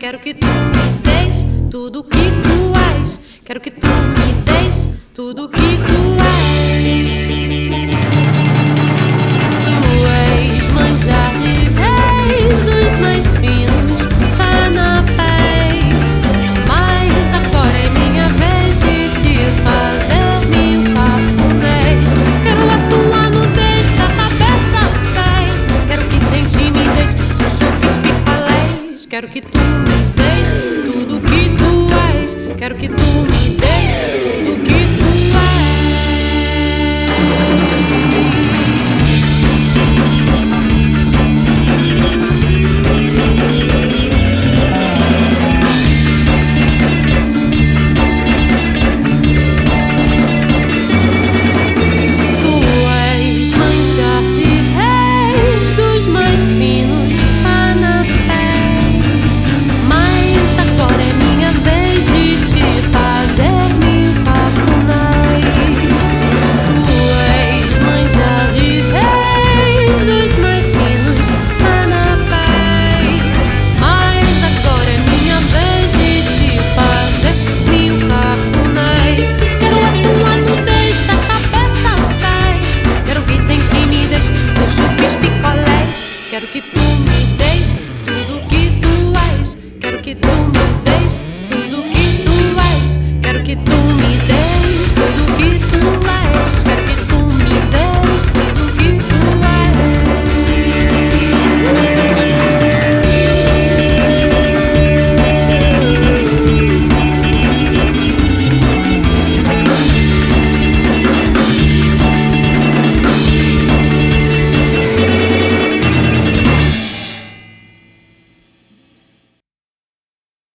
Quero que tu me des tudo que tu és. Quero que tu me des tudo que tu és. Tu és manjar de reis dos mais finos, canapés. Mas agora é minha vez de te fazer mil cafunés. Quero atuar no desta cabeça aos pés. Quero que sem timidez tu chupes picolés. Quero que tu me des tudo que tu és. Quero que tu me des tudo que tu és.